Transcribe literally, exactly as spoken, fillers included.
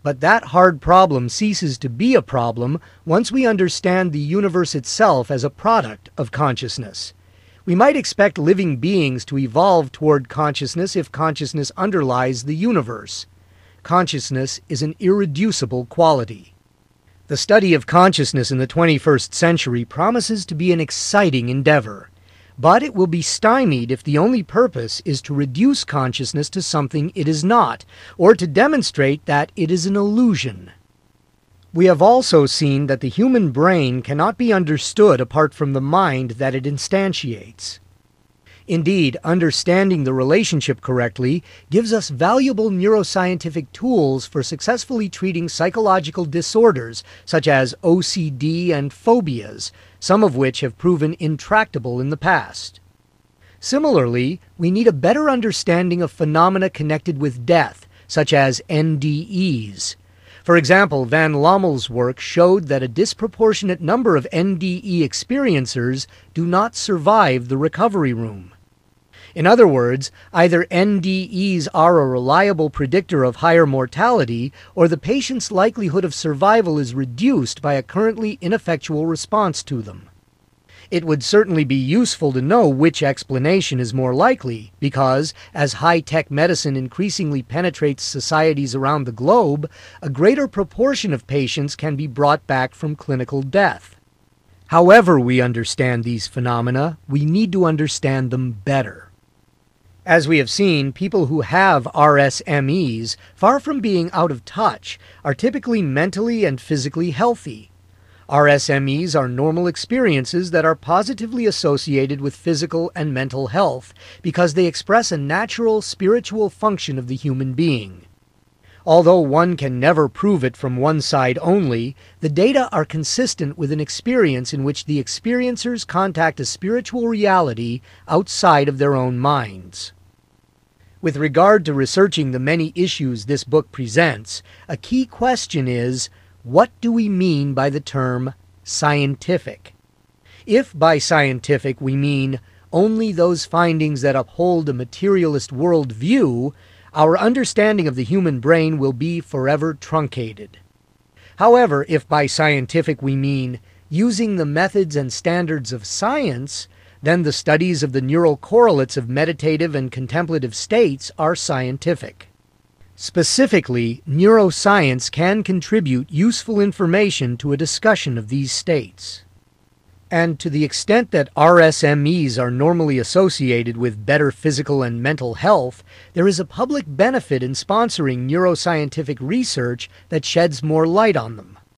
But that hard problem ceases to be a problem once we understand the universe itself as a product of consciousness. We might expect living beings to evolve toward consciousness if consciousness underlies the universe. Consciousness is an irreducible quality. The study of consciousness in the twenty-first century promises to be an exciting endeavor, but it will be stymied if the only purpose is to reduce consciousness to something it is not, or to demonstrate that it is an illusion. We have also seen that the human brain cannot be understood apart from the mind that it instantiates. Indeed, understanding the relationship correctly gives us valuable neuroscientific tools for successfully treating psychological disorders such as O C D and phobias, some of which have proven intractable in the past. Similarly, we need a better understanding of phenomena connected with death, such as N D Es. For example, Van Lommel's work showed that a disproportionate number of N D E experiencers do not survive the recovery room. In other words, either N D Es are a reliable predictor of higher mortality, or the patient's likelihood of survival is reduced by a currently ineffectual response to them. It would certainly be useful to know which explanation is more likely, because, as high-tech medicine increasingly penetrates societies around the globe, a greater proportion of patients can be brought back from clinical death. However we understand these phenomena, we need to understand them better. As we have seen, people who have R S M Es, far from being out of touch, are typically mentally and physically healthy. R S M Es are normal experiences that are positively associated with physical and mental health because they express a natural spiritual function of the human being. Although one can never prove it from one side only, the data are consistent with an experience in which the experiencers contact a spiritual reality outside of their own minds. With regard to researching the many issues this book presents, a key question is, what do we mean by the term scientific? If by scientific we mean only those findings that uphold a materialist worldview, our understanding of the human brain will be forever truncated. However, if by scientific we mean using the methods and standards of science, then the studies of the neural correlates of meditative and contemplative states are scientific. Specifically, neuroscience can contribute useful information to a discussion of these states. And to the extent that R S M Es are normally associated with better physical and mental health, there is a public benefit in sponsoring neuroscientific research that sheds more light on them.